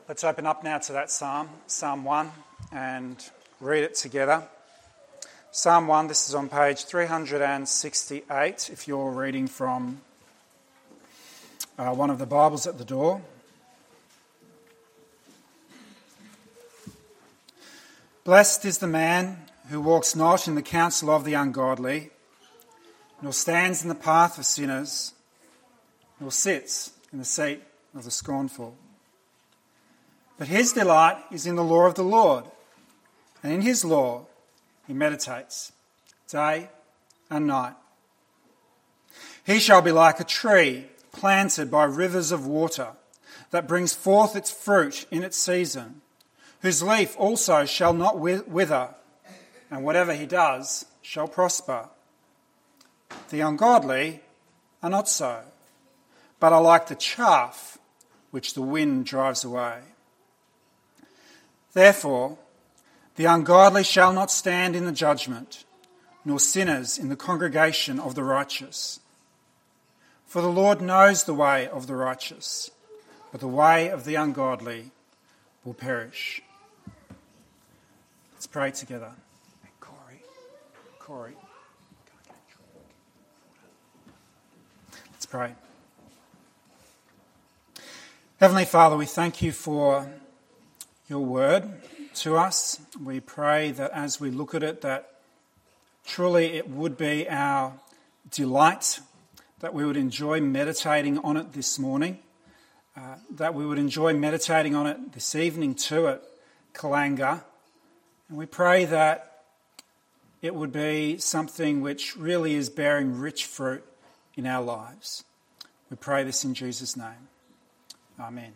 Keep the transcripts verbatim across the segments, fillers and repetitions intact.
Let's open up now to that psalm, Psalm one, and read it together. Psalm one, this is on page three hundred sixty-eight, if you're reading from uh, one of the Bibles at the door. Blessed is the man who walks not in the counsel of the ungodly, nor stands in the path of sinners, nor sits in the seat of the scornful. But his delight is in the law of the Lord, and in his law he meditates day and night. He shall be like a tree planted by rivers of water, that brings forth its fruit in its season, whose leaf also shall not wither, and whatever he does shall prosper. The ungodly are not so, but are like the chaff which the wind drives away. Therefore, the ungodly shall not stand in the judgment, nor sinners in the congregation of the righteous. For the Lord knows the way of the righteous, but the way of the ungodly will perish. Let's pray together. Corey, Corey. Let's pray. Heavenly Father, we thank you for your word to us. We pray that as we look at it, that truly it would be our delight, that we would enjoy meditating on it this morning, uh, that we would enjoy meditating on it this evening too at Kalanga. And we pray that it would be something which really is bearing rich fruit in our lives. We pray this in Jesus' name. Amen.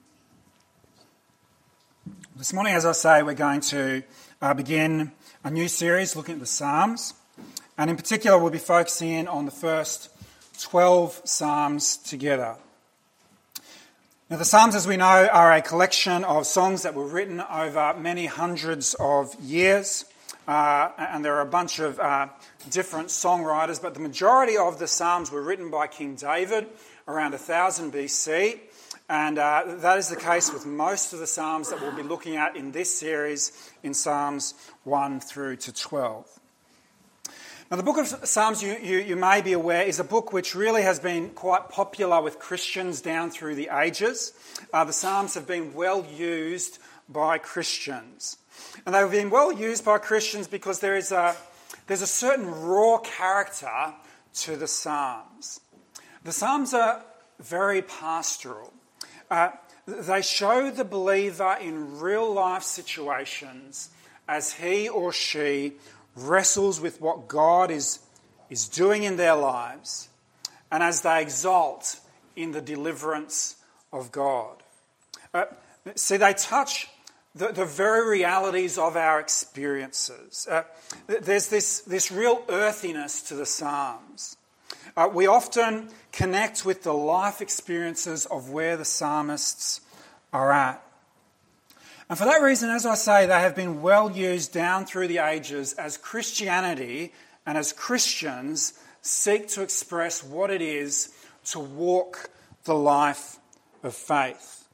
This morning, as I say, we're going to uh, begin a new series looking at the Psalms. And in particular, we'll be focusing in on the first twelve Psalms together. Now, the Psalms, as we know, are a collection of songs that were written over many hundreds of years. Uh, and there are a bunch of uh, different songwriters, but the majority of the Psalms were written by King David around one thousand B C. And uh, that is the case with most of the Psalms that we'll be looking at in this series in Psalms one through to twelve. Now, the book of Psalms, you, you, you may be aware, is a book which really has been quite popular with Christians down through the ages. Uh, the Psalms have been well used by Christians. And they've been well used by Christians because there is a, there's a certain raw character to the Psalms. The Psalms are very pastoral. Uh, they show the believer in real life situations as he or she wrestles with what God is, is doing in their lives and as they exult in the deliverance of God. Uh, see, they touch the, the very realities of our experiences. Uh, there's this, this real earthiness to the Psalms. Uh, we often connect with the life experiences of where the psalmists are at. And for that reason, as I say, they have been well used down through the ages as Christianity and as Christians seek to express what it is to walk the life of faith.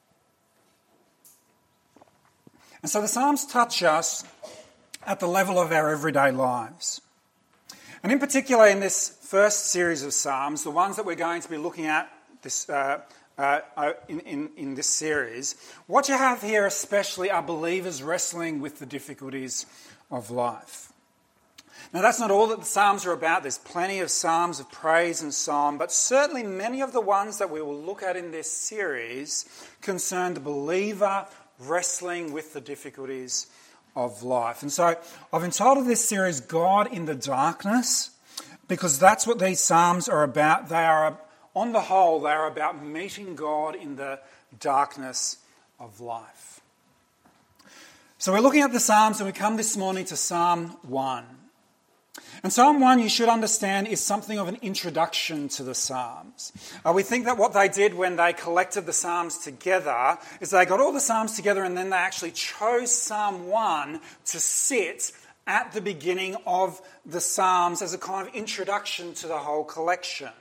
And so the Psalms touch us at the level of our everyday lives. And in particular, in this first series of Psalms, the ones that we're going to be looking at this, uh, uh, in, in, in this series, what you have here especially are believers wrestling with the difficulties of life. Now, that's not all that the Psalms are about. There's plenty of Psalms of praise and psalm, but certainly many of the ones that we will look at in this series concern the believer wrestling with the difficulties of life. And so I've entitled this series God in the Darkness, because that's what these Psalms are about. They are, on the whole, they are about meeting God in the darkness of life. So we're looking at the Psalms, and we come this morning to Psalm one. And Psalm one, you should understand, is something of an introduction to the Psalms. Uh, we think that what they did when they collected the Psalms together is they got all the Psalms together and then they actually chose Psalm one to sit at the beginning of the Psalms as a kind of introduction to the whole collection.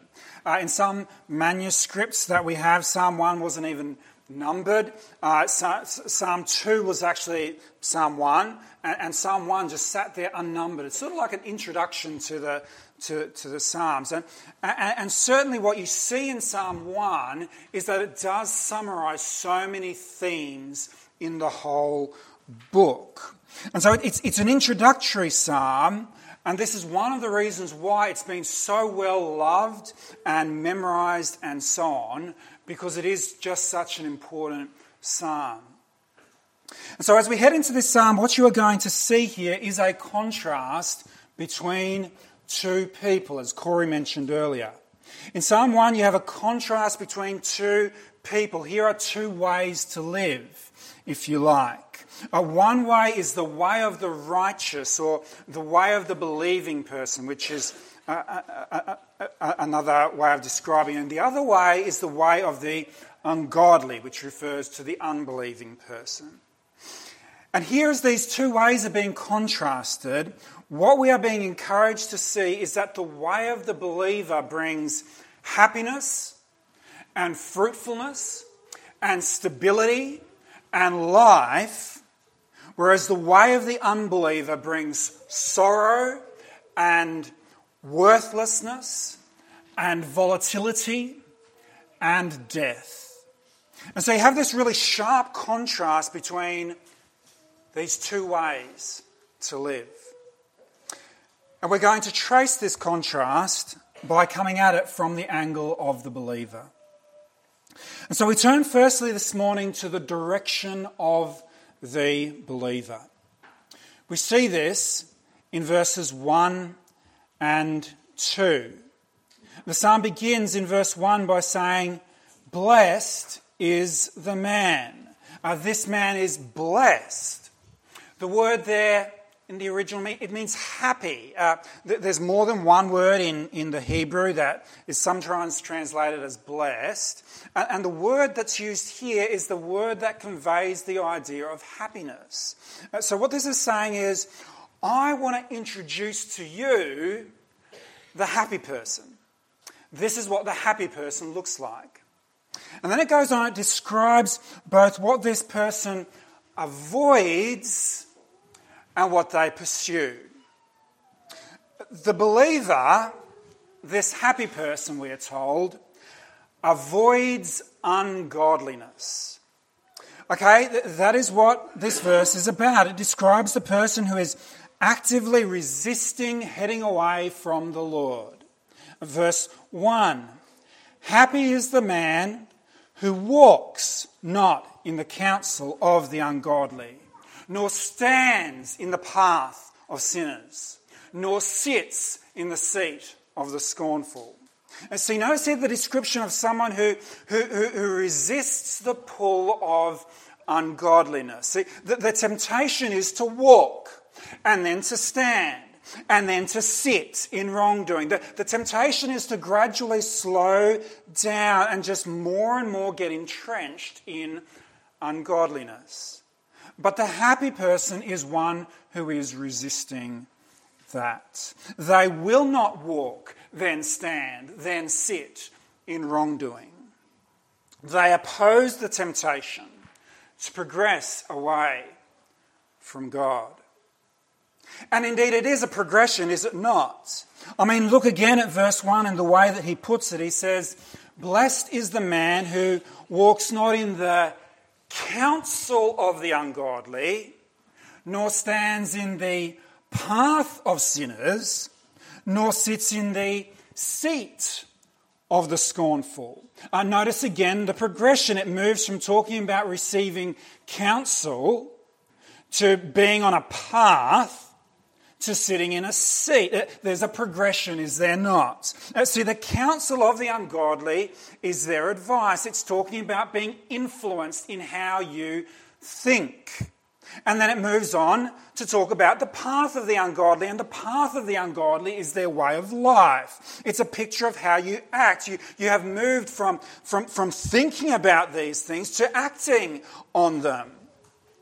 Uh, in some manuscripts that we have, Psalm one wasn't even numbered. Uh, Psalm two was actually Psalm one, and, and Psalm one just sat there unnumbered. It's sort of like an introduction to the to, to the Psalms. And, and, and certainly what you see in Psalm one is that it does summarise so many themes in the whole book. And so it's, it's an introductory psalm, and this is one of the reasons why it's been so well loved and memorised and so on, because it is just such an important psalm. And so as we head into this psalm, what you are going to see here is a contrast between two people, as Corey mentioned earlier. In Psalm one, you have a contrast between two people. Here are two ways to live, if you like. Uh, one way is the way of the righteous, or the way of the believing person, which is uh, uh, uh, uh, uh, another way of describing it. And the other way is the way of the ungodly, which refers to the unbelieving person. And here, as these two ways are being contrasted, what we are being encouraged to see is that the way of the believer brings happiness and fruitfulness and stability and life, whereas the way of the unbeliever brings sorrow and worthlessness and volatility and death. And so you have this really sharp contrast between these two ways to live. And we're going to trace this contrast by coming at it from the angle of the believer. And so we turn firstly this morning to the direction of the believer. We see this in verses one and two. The psalm begins in verse one by saying, "Blessed is the man." Uh, this man is blessed. The word there in the original, it means happy. Uh, there's more than one word in, in the Hebrew that is sometimes translated as blessed. And, and the word that's used here is the word that conveys the idea of happiness. Uh, so what this is saying is, I want to introduce to you the happy person. This is what the happy person looks like. And then it goes on, it describes both what this person avoids and what they pursue. The believer, this happy person, we are told, avoids ungodliness. Okay, th- that is what this verse is about. It describes the person who is actively resisting heading away from the Lord. Verse one, "Happy is the man who walks not in the counsel of the ungodly, nor stands in the path of sinners, nor sits in the seat of the scornful." And see, notice here the description of someone who, who, who, who resists the pull of ungodliness. See, the, the temptation is to walk, and then to stand, and then to sit in wrongdoing. The, the temptation is to gradually slow down and just more and more get entrenched in ungodliness. But the happy person is one who is resisting that. They will not walk, then stand, then sit in wrongdoing. They oppose the temptation to progress away from God. And indeed it is a progression, is it not? I mean, look again at verse one and the way that he puts it. He says, "Blessed is the man who walks not in the counsel of the ungodly, nor stands in the path of sinners, nor sits in the seat of the scornful." Uh, notice again the progression. It moves from talking about receiving counsel to being on a path to sitting in a seat. There's a progression, is there not? See, the counsel of the ungodly is their advice. It's talking about being influenced in how you think. And then it moves on to talk about the path of the ungodly, and the path of the ungodly is their way of life. It's a picture of how you act. You, you have moved from, from, from thinking about these things to acting on them.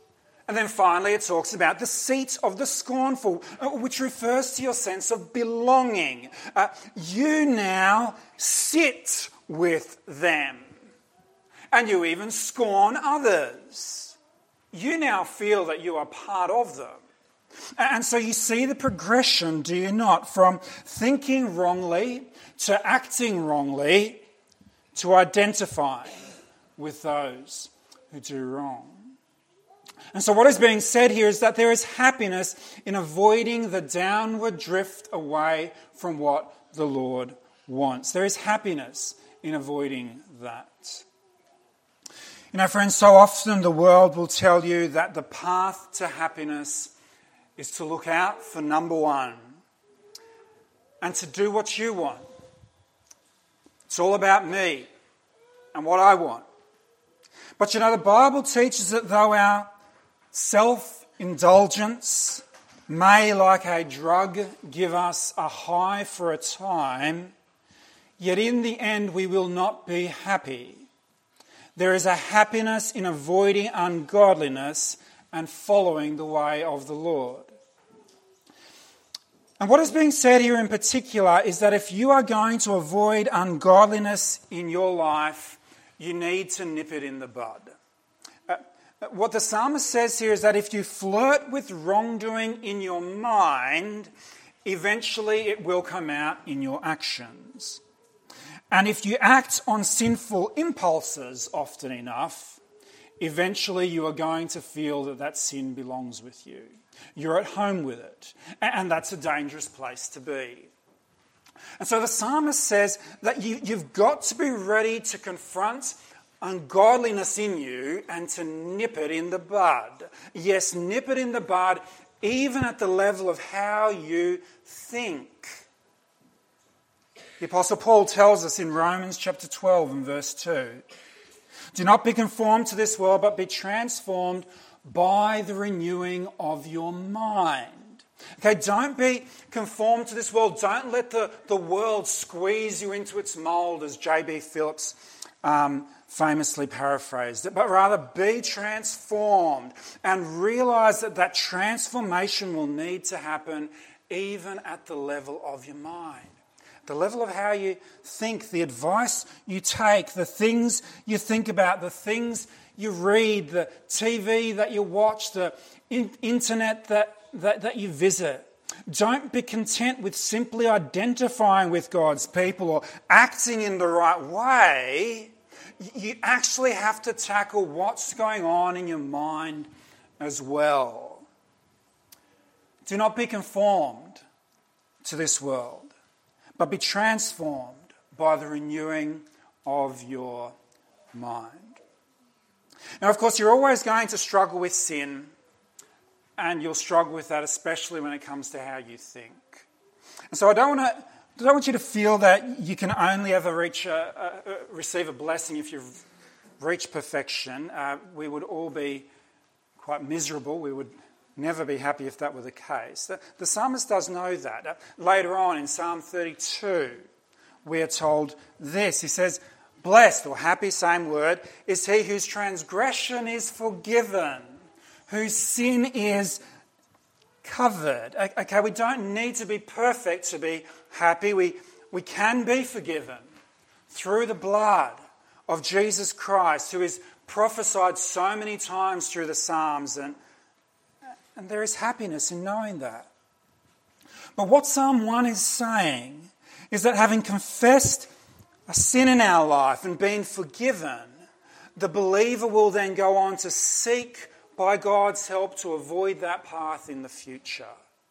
And then finally it talks about the seat of the scornful, which refers to your sense of belonging. Uh, you now sit with them. And you even scorn others. You now feel that you are part of them. And so you see the progression, do you not, from thinking wrongly to acting wrongly to identifying with those who do wrong. And so what is being said here is that there is happiness in avoiding the downward drift away from what the Lord wants. There is happiness in avoiding that. You know, friends, so often the world will tell you that the path to happiness is to look out for number one and to do what you want. It's all about me and what I want. But you know, the Bible teaches that though our self-indulgence may, like a drug, give us a high for a time, yet in the end we will not be happy. There is a happiness in avoiding ungodliness and following the way of the Lord. And what is being said here in particular is that if you are going to avoid ungodliness in your life, you need to nip it in the bud. Uh, what the psalmist says here is that if you flirt with wrongdoing in your mind, eventually it will come out in your actions. And if you act on sinful impulses often enough, eventually you are going to feel that that sin belongs with you. You're at home with it. And that's a dangerous place to be. And so the psalmist says that you, you've got to be ready to confront ungodliness in you and to nip it in the bud. Yes, nip it in the bud, even at the level of how you think. The Apostle Paul tells us in Romans chapter twelve and verse two, do not be conformed to this world, but be transformed by the renewing of your mind. Okay, don't be conformed to this world. Don't let the, the world squeeze you into its mould, as J B Phillips um, famously paraphrased it, but rather be transformed and realise that that transformation will need to happen even at the level of your mind. The level of how you think, the advice you take, the things you think about, the things you read, the T V that you watch, the in- internet that, that, that you visit. Don't be content with simply identifying with God's people or acting in the right way. You actually have to tackle what's going on in your mind as well. Do not be conformed to this world, but be transformed by the renewing of your mind. Now, of course, you're always going to struggle with sin, and you'll struggle with that, especially when it comes to how you think. And so I don't want to, I don't want you to feel that you can only ever reach a, a, a, receive a blessing if you've reached perfection. Uh, we would all be quite miserable. We would never be happy if that were the case. The, the psalmist does know that. Uh, later on in Psalm thirty-two, we are told this. He says, blessed, or happy, same word, is he whose transgression is forgiven, whose sin is covered. Okay, we don't need to be perfect to be happy. We, we can be forgiven through the blood of Jesus Christ, who is prophesied so many times through the Psalms, and, and there is happiness in knowing that. But what Psalm one is saying is that having confessed a sin in our life and been forgiven, the believer will then go on to seek by God's help to avoid that path in the future.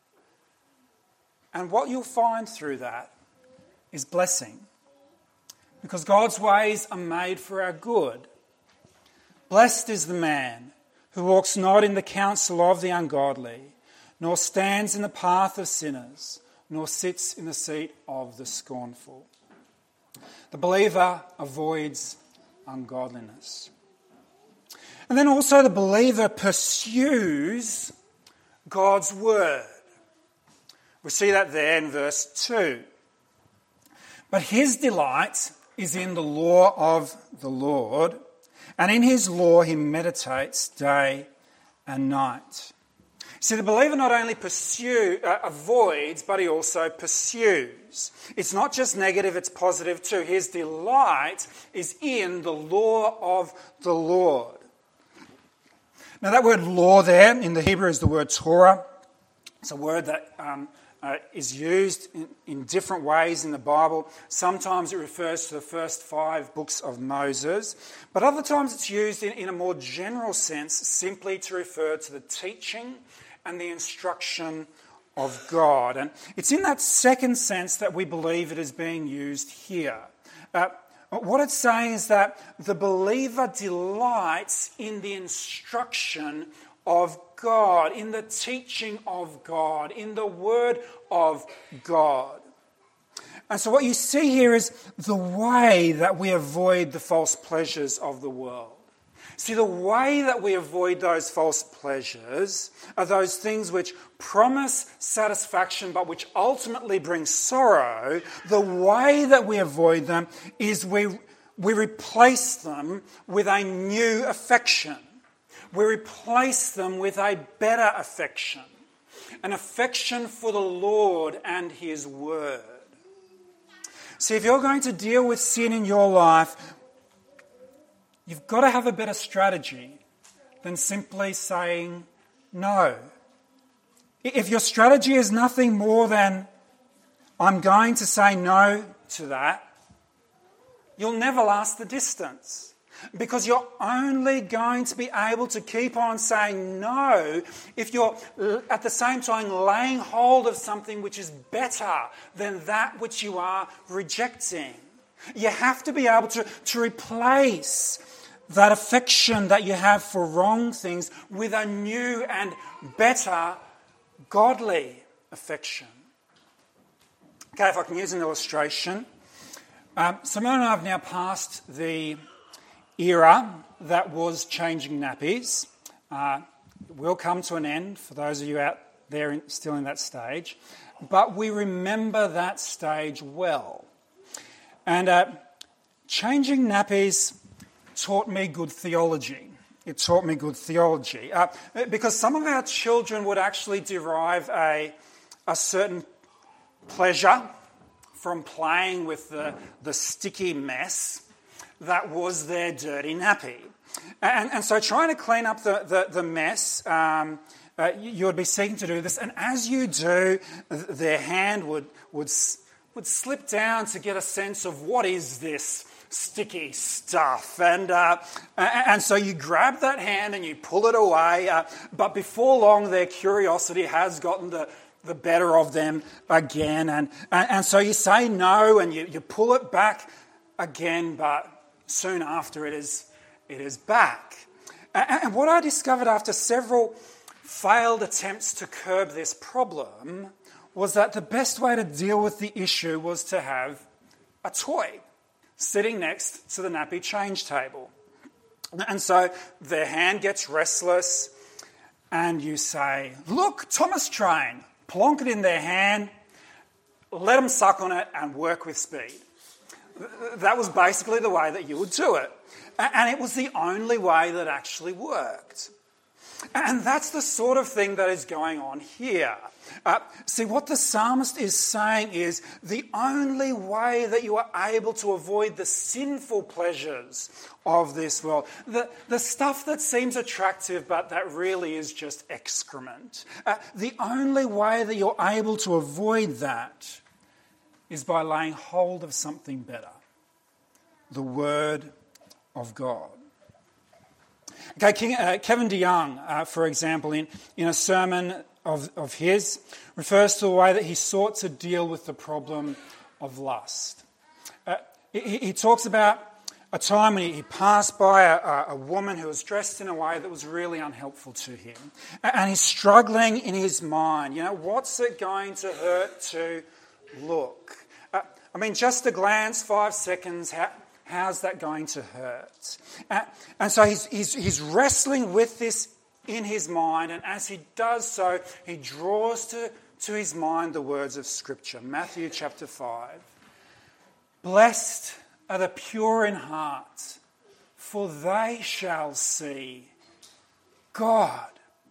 And what you'll find through that is blessing, because God's ways are made for our good. Blessed is the man who walks not in the counsel of the ungodly, nor stands in the path of sinners, nor sits in the seat of the scornful. The believer avoids ungodliness. And then also the believer pursues God's word. We see that there in verse two. But his delight is in the law of the Lord, and in his law he meditates day and night. See, the believer not only pursue, uh, avoids, but he also pursues. It's not just negative, it's positive too. His delight is in the law of the Lord. Now that word law there in the Hebrew is the word Torah. It's a word that um, uh, is used in, in different ways in the Bible. Sometimes it refers to the first five books of Moses, but other times it's used in, in a more general sense, simply to refer to the teaching and the instruction of God. And it's in that second sense that we believe it is being used here. Uh, what it's saying is that the believer delights in the instruction of God, in the teaching of God, in the word of God. And so what you see here is the way that we avoid the false pleasures of the world. See, the way that we avoid those false pleasures are those things which promise satisfaction but which ultimately bring sorrow. The way that we avoid them is we, we replace them with a new affection. We replace them with a better affection, an affection for the Lord and His Word. See, if you're going to deal with sin in your life, you've got to have a better strategy than simply saying no. If your strategy is nothing more than, I'm going to say no to that, you'll never last the distance. Because you're only going to be able to keep on saying no if you're at the same time laying hold of something which is better than that which you are rejecting. You have to be able to, to replace that affection that you have for wrong things with a new and better godly affection. Okay, if I can use an illustration. Um, Simone and I have now passed the era that was changing nappies. Uh, it will come to an end for those of you out there in, still in that stage. But we remember that stage well. And uh, changing nappies taught me good theology. It taught me good theology. Uh, because some of our children would actually derive a, a certain pleasure from playing with the, the sticky mess that was their dirty nappy. And, and so trying to clean up the, the, the mess, um, uh, you would be seeking to do this. And as you do, their hand would, would, would slip down to get a sense of what is this sticky stuff. And, uh, and so you grab that hand and you pull it away. Uh, but before long, their curiosity has gotten the, the better of them again. And, and, and so you say no and you, you pull it back again, but soon after it is, it is back. And what I discovered after several failed attempts to curb this problem was that the best way to deal with the issue was to have a toy sitting next to the nappy change table. And so their hand gets restless and you say, look, Thomas Train, plonk it in their hand, let them suck on it and work with speed. That was basically the way that you would do it. And it was the only way that actually worked. And that's the sort of thing that is going on here. Uh, see, what the psalmist is saying is the only way that you are able to avoid the sinful pleasures of this world, the, the stuff that seems attractive but that really is just excrement, uh, the only way that you're able to avoid that is by laying hold of something better, the Word of God. Okay, King, uh, Kevin DeYoung, uh, for example, in, in a sermon of, of his, refers to the way that he sought to deal with the problem of lust. Uh, he, he talks about a time when he, he passed by a, a woman who was dressed in a way that was really unhelpful to him. And he's struggling in his mind, you know, what's it going to hurt to look? Uh, I mean, just a glance, five seconds, how, how's that going to hurt? Uh, and so he's, he's, he's wrestling with this in his mind, and as he does so, he draws to, to his mind the words of Scripture. Matthew chapter five. Blessed are the pure in heart, for they shall see God.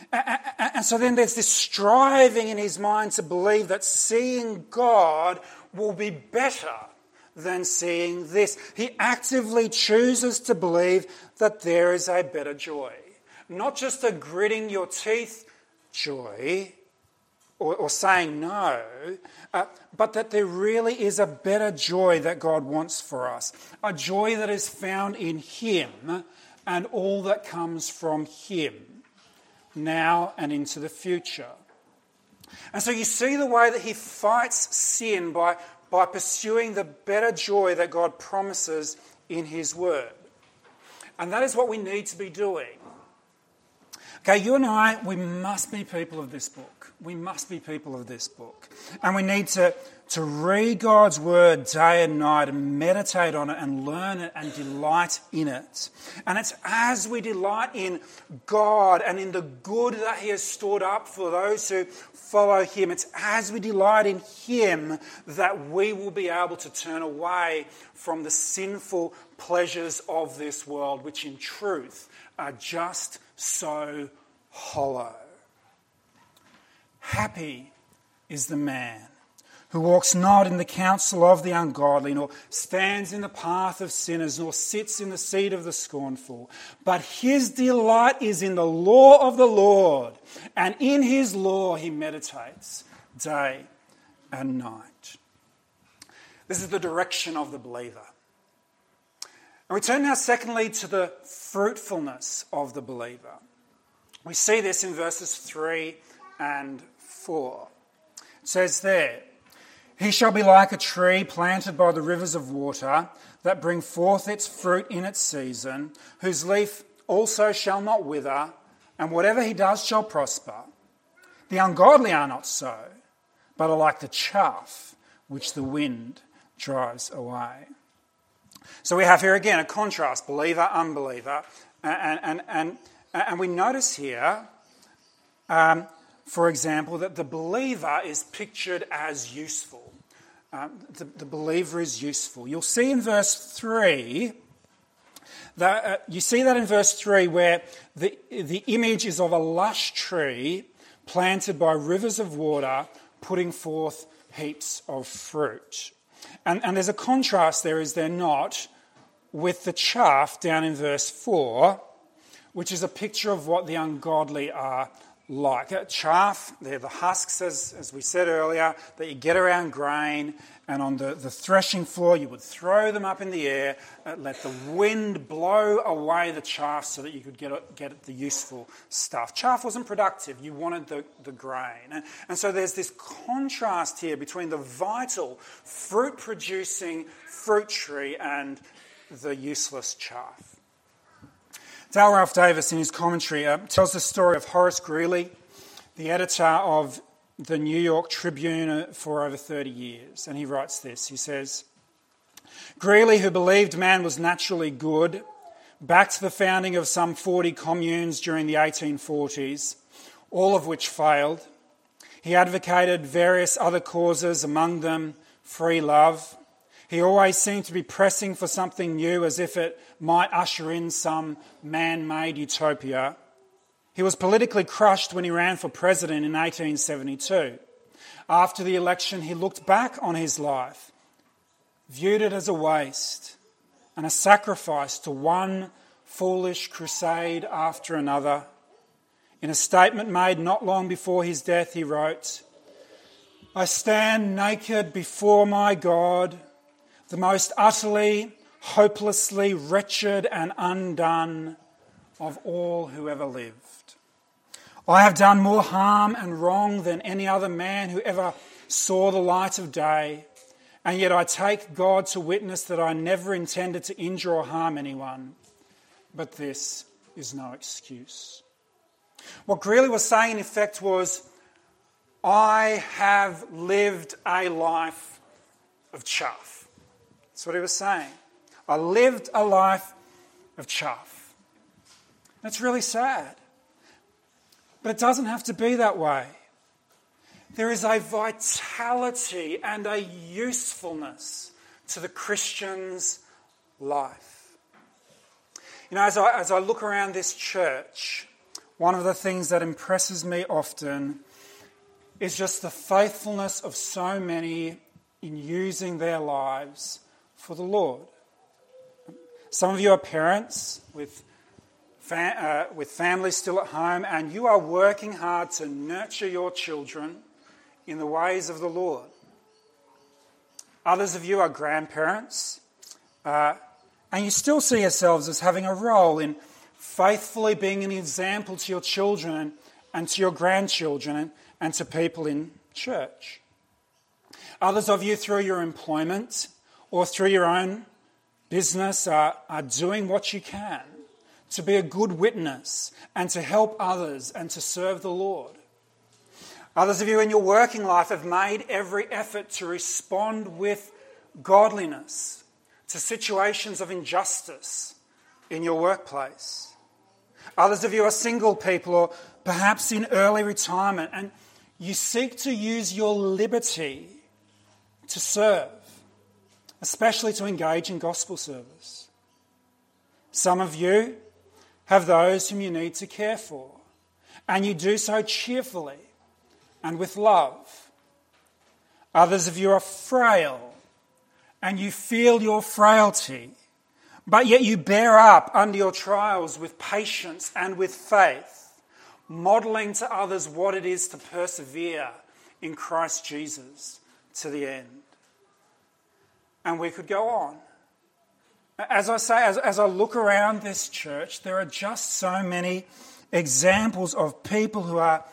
And so then there's this striving in his mind to believe that seeing God will be better than seeing this. He actively chooses to believe that there is a better joy. Not just a gritting your teeth joy or, or saying no, uh, but that there really is a better joy that God wants for us. A joy that is found in him and all that comes from him, now and into the future. And so you see the way that he fights sin by, by pursuing the better joy that God promises in his word. And that is what we need to be doing. Okay, you and I, we must be people of this book. We must be people of this book. And we need to, to read God's word day and night and meditate on it and learn it and delight in it. And it's as we delight in God and in the good that he has stored up for those who follow him, it's as we delight in him that we will be able to turn away from the sinful pleasures of this world, which in truth are just so hollow. Happy is the man who walks not in the counsel of the ungodly, nor stands in the path of sinners, nor sits in the seat of the scornful. But his delight is in the law of the Lord, and in his law he meditates day and night. This is the direction of the believer. And we turn now secondly to the fruitfulness of the believer. We see this in verses three and four. It says there, "He shall be like a tree planted by the rivers of water, that bring forth its fruit in its season, whose leaf also shall not wither, and whatever he does shall prosper. The ungodly are not so, but are like the chaff which the wind drives away." So we have here again a contrast, believer, unbeliever, and, and, and, and we notice here, um, for example, that the believer is pictured as useful. Um, the, the believer is useful. You'll see in verse three, that, uh, you see that in verse three where the, the image is of a lush tree planted by rivers of water, putting forth heaps of fruit. And, and there's a contrast there, is there not, with the chaff down in verse four, which is a picture of what the ungodly are like. Uh, chaff, they're the husks, as, as we said earlier, that you get around grain, and on the, the threshing floor you would throw them up in the air, uh, let the wind blow away the chaff so that you could get, get the useful stuff. Chaff wasn't productive, you wanted the, the grain. And, and so there's this contrast here between the vital, fruit-producing fruit tree and the useless chaff. Dale Ralph Davis, in his commentary, uh, tells the story of Horace Greeley, the editor of the New York Tribune for over thirty years. And he writes this, he says, "Greeley, who believed man was naturally good, backed the founding of some forty communes during the eighteen forties, all of which failed. He advocated various other causes, among them free love. He always seemed to be pressing for something new, as if it might usher in some man-made utopia. He was politically crushed when he ran for president in eighteen seventy-two. After the election, he looked back on his life, viewed it as a waste and a sacrifice to one foolish crusade after another. In a statement made not long before his death, he wrote, 'I stand naked before my God, the most utterly, hopelessly wretched and undone of all who ever lived. I have done more harm and wrong than any other man who ever saw the light of day, and yet I take God to witness that I never intended to injure or harm anyone. But this is no excuse.' What Greeley was saying, in effect, was, I have lived a life of chaff. That's what he was saying. I lived a life of chaff. That's really sad. But it doesn't have to be that way. There is a vitality and a usefulness to the Christian's life. You know, as I, as I look around this church, one of the things that impresses me often is just the faithfulness of so many in using their lives for the Lord. Some of you are parents with, fa- uh, with families still at home, and you are working hard to nurture your children in the ways of the Lord. Others of you are grandparents, uh, and you still see yourselves as having a role in faithfully being an example to your children and to your grandchildren and, and to people in church. Others of you, through your employment or through your own business, are, are doing what you can to be a good witness and to help others and to serve the Lord. Others of you in your working life have made every effort to respond with godliness to situations of injustice in your workplace. Others of you are single people or perhaps in early retirement, and you seek to use your liberty to serve, especially to engage in gospel service. Some of you have those whom you need to care for, and you do so cheerfully and with love. Others of you are frail, and you feel your frailty, but yet you bear up under your trials with patience and with faith, modelling to others what it is to persevere in Christ Jesus to the end. And we could go on. As I say, as, as I look around this church, there are just so many examples of people who are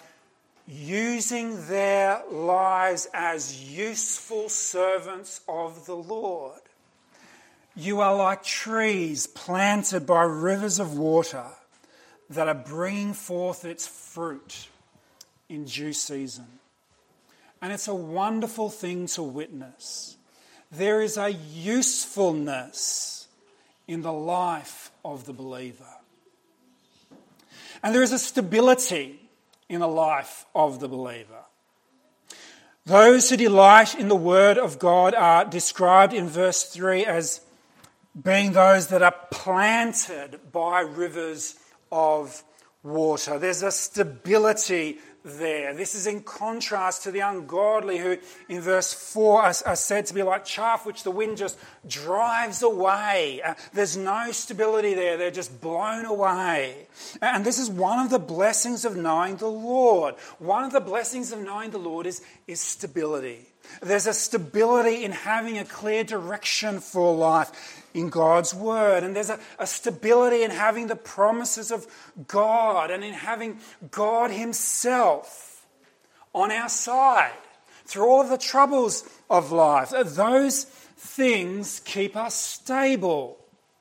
using their lives as useful servants of the Lord. You are like trees planted by rivers of water that are bringing forth its fruit in due season. And it's a wonderful thing to witness. There is a usefulness in the life of the believer. And there is a stability in the life of the believer. Those who delight in the word of God are described in verse three as being those that are planted by rivers of water. There's a stability there. This is in contrast to the ungodly who, in verse four, are, are said to be like chaff which the wind just drives away. Uh, there's no stability there. They're just blown away. And this is one of the blessings of knowing the Lord. One of the blessings of knowing the Lord is, is stability. There's a stability in having a clear direction for life in God's word. And there's a, a stability in having the promises of God and in having God himself on our side through all of the troubles of life. Those things keep us stable.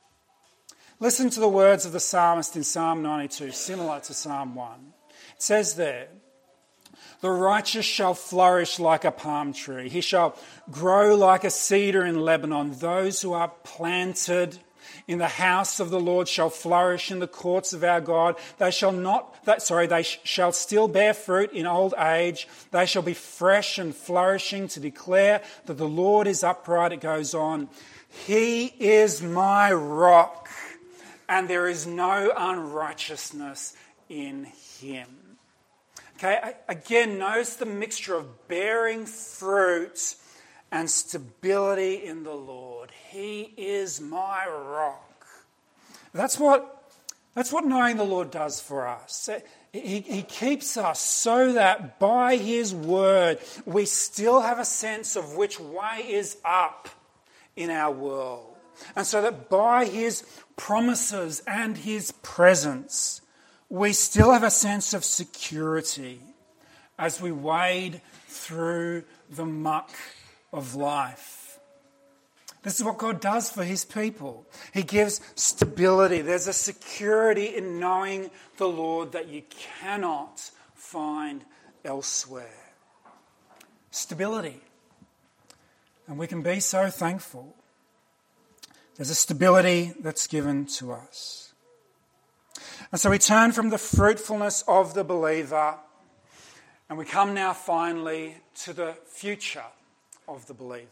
Listen to the words of the psalmist in Psalm ninety-two, similar to Psalm one. It says there, "The righteous shall flourish like a palm tree. He shall grow like a cedar in Lebanon. Those who are planted in the house of the Lord shall flourish in the courts of our God. They shall not, that, sorry, they sh- shall still bear fruit in old age. They shall be fresh and flourishing to declare that the Lord is upright." It goes on. "He is my rock, and there is no unrighteousness in him." Okay, again, notice the mixture of bearing fruit and stability in the Lord. He is my rock. That's what, that's what knowing the Lord does for us. He, he keeps us so that by his word we still have a sense of which way is up in our world. And so that by his promises and his presence, we still have a sense of security as we wade through the muck of life. This is what God does for his people. He gives stability. There's a security in knowing the Lord that you cannot find elsewhere. Stability. And we can be so thankful. There's a stability that's given to us. And so we turn from the fruitfulness of the believer and we come now finally to the future of the believer.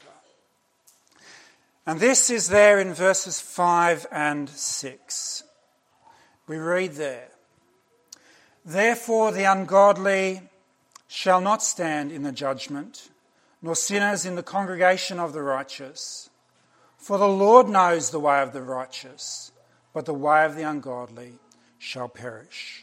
And this is there in verses five and six. We read there, Therefore the ungodly shall not stand in the judgment, nor sinners in the congregation of the righteous. For the Lord knows the way of the righteous, but the way of the ungodly shall perish.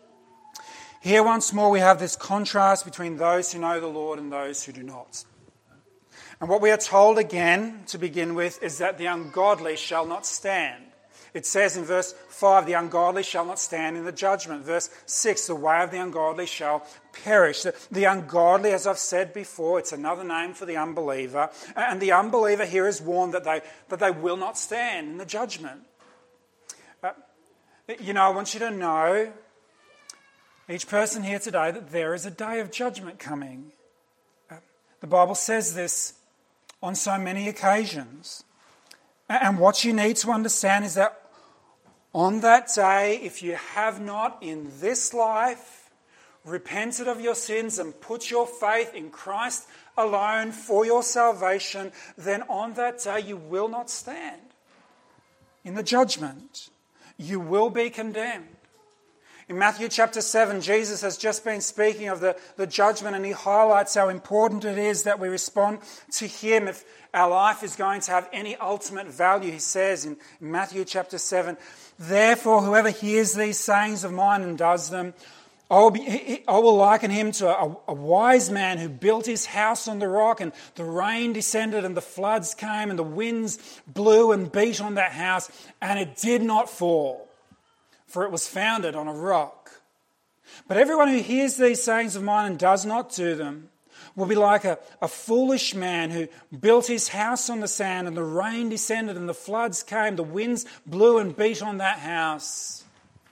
Here once more we have this contrast between those who know the Lord and those who do not. And what we are told again to begin with is that the ungodly shall not stand. It says in verse five, the ungodly shall not stand in the judgment. Verse six, the way of the ungodly shall perish. The, the ungodly, as I've said before, it's another name for the unbeliever. And the unbeliever here is warned that they, that they will not stand in the judgment. Uh, you know, I want you to know, each person here today, that there is a day of judgment coming. Uh, the Bible says this on so many occasions. And what you need to understand is that on that day, if you have not in this life repented of your sins and put your faith in Christ alone for your salvation, then on that day you will not stand in the judgment. You will be condemned. In Matthew chapter seven, Jesus has just been speaking of the, the judgment, and he highlights how important it is that we respond to him if our life is going to have any ultimate value. He says in Matthew chapter seven, therefore whoever hears these sayings of mine and does them, I will, be, I will liken him to a, a wise man who built his house on the rock, and the rain descended and the floods came and the winds blew and beat on that house, and it did not fall, for it was founded on a rock. But everyone who hears these sayings of mine and does not do them will be like a, a foolish man who built his house on the sand, and the rain descended and the floods came, the winds blew and beat on that house,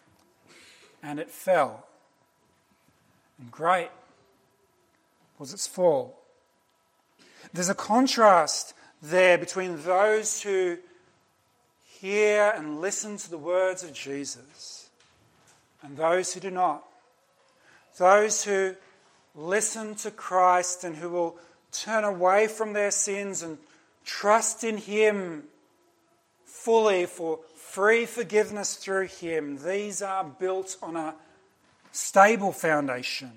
and it fell. And great was its fall. There's a contrast there between those who hear and listen to the words of Jesus and those who do not. Those who listen to Christ and who will turn away from their sins and trust in him fully for free forgiveness through him. These are built on a stable foundation.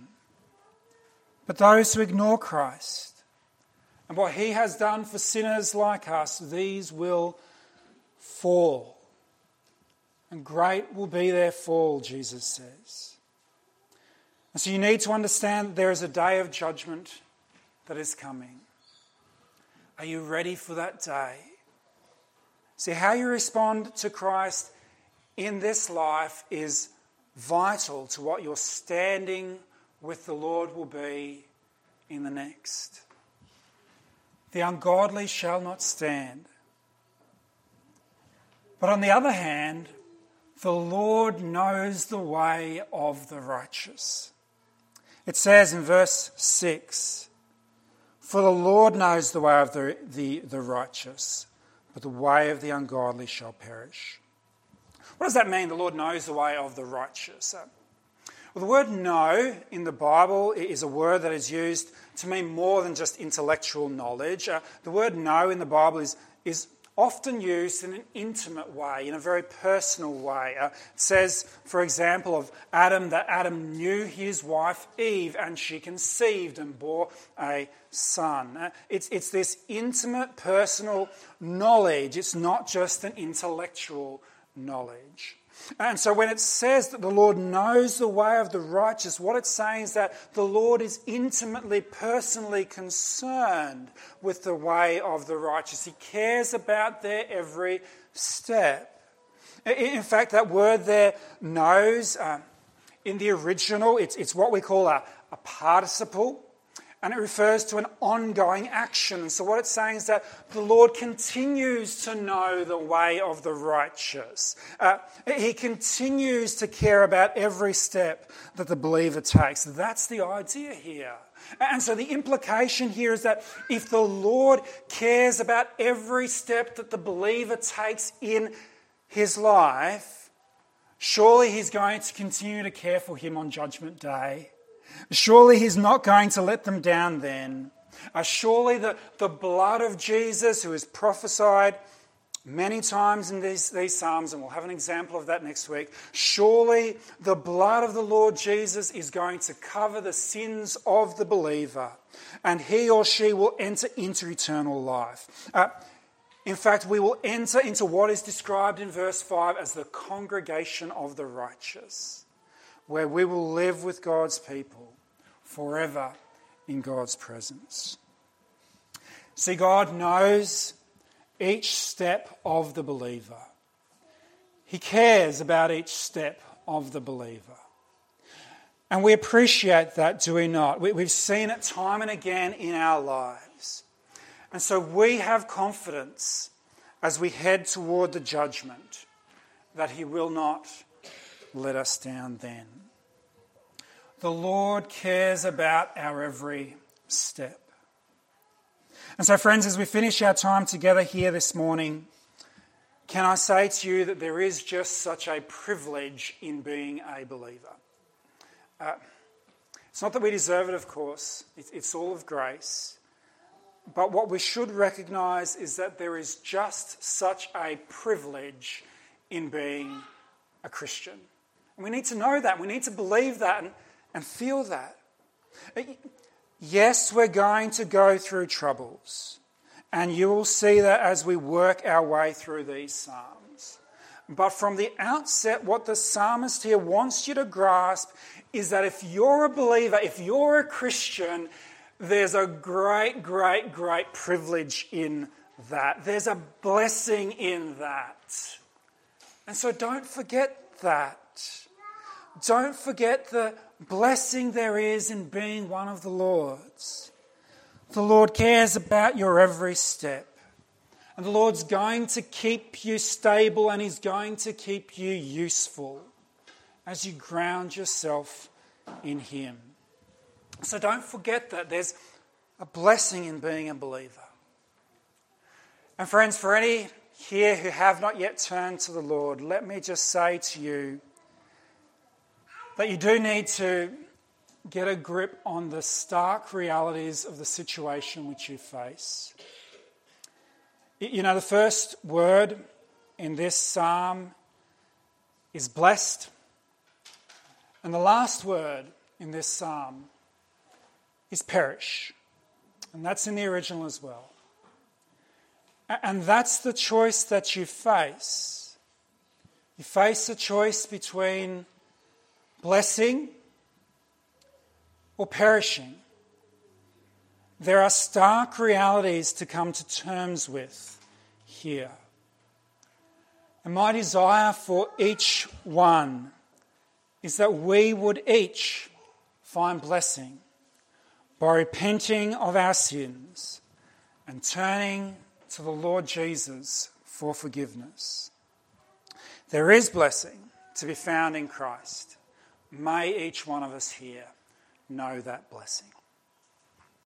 But those who ignore Christ and what he has done for sinners like us, these will fall. And great will be their fall, Jesus says. And so you need to understand that there is a day of judgment that is coming. Are you ready for that day? See, how you respond to Christ in this life is vital to what your standing with the Lord will be in the next. The ungodly shall not stand. But on the other hand, the Lord knows the way of the righteous. It says in verse six, for the Lord knows the way of the, the, the righteous, but the way of the ungodly shall perish. What does that mean, the Lord knows the way of the righteous? Uh, well, the word know in the Bible is a word that is used to mean more than just intellectual knowledge. Uh, the word know in the Bible is, is often used in an intimate way, in a very personal way. Uh, it says, for example, of Adam, that Adam knew his wife Eve, and she conceived and bore a son. Uh, it's, it's this intimate, personal knowledge. It's not just an intellectual knowledge. And so when it says that the Lord knows the way of the righteous, what it's saying is that the Lord is intimately, personally concerned with the way of the righteous. He cares about their every step. In fact, that word there, knows, uh, in the original, it's, it's what we call a, a participle. And it refers to an ongoing action. So what it's saying is that the Lord continues to know the way of the righteous. Uh, he continues to care about every step that the believer takes. That's the idea here. And so the implication here is that if the Lord cares about every step that the believer takes in his life, surely he's going to continue to care for him on Judgment Day. Surely he's not going to let them down then. Uh, surely the, the blood of Jesus, who is prophesied many times in these, these Psalms, and we'll have an example of that next week, surely the blood of the Lord Jesus is going to cover the sins of the believer, and he or she will enter into eternal life. Uh, in fact, we will enter into what is described in verse five as the congregation of the righteous, where we will live with God's people forever in God's presence. See, God knows each step of the believer. He cares about each step of the believer. And we appreciate that, do we not? We, we've seen it time and again in our lives. And so we have confidence as we head toward the judgment that he will not let us down then. The Lord cares about our every step. And so, friends, as we finish our time together here this morning, can I say to you that there is just such a privilege in being a believer? Uh, it's not that we deserve it, of course. It's, it's all of grace. But what we should recognise is that there is just such a privilege in being a Christian. And we need to know that. We need to believe that and, and feel that. Yes, we're going to go through troubles, and you will see that as we work our way through these Psalms. But from the outset, what the psalmist here wants you to grasp is that if you're a believer, if you're a Christian, there's a great, great, great privilege in that. There's a blessing in that. And so don't forget that. Don't forget the blessing there is in being one of the Lord's. The Lord cares about your every step. And the Lord's going to keep you stable, and he's going to keep you useful as you ground yourself in him. So don't forget that there's a blessing in being a believer. And friends, for any here who have not yet turned to the Lord, let me just say to you that you do need to get a grip on the stark realities of the situation which you face. You know, the first word in this psalm is blessed, and the last word in this psalm is perish, and that's in the original as well. And that's the choice that you face. You face a choice between blessing or perishing. There are stark realities to come to terms with here. And my desire for each one is that we would each find blessing by repenting of our sins and turning to the Lord Jesus for forgiveness. There is blessing to be found in Christ. May each one of us here know that blessing.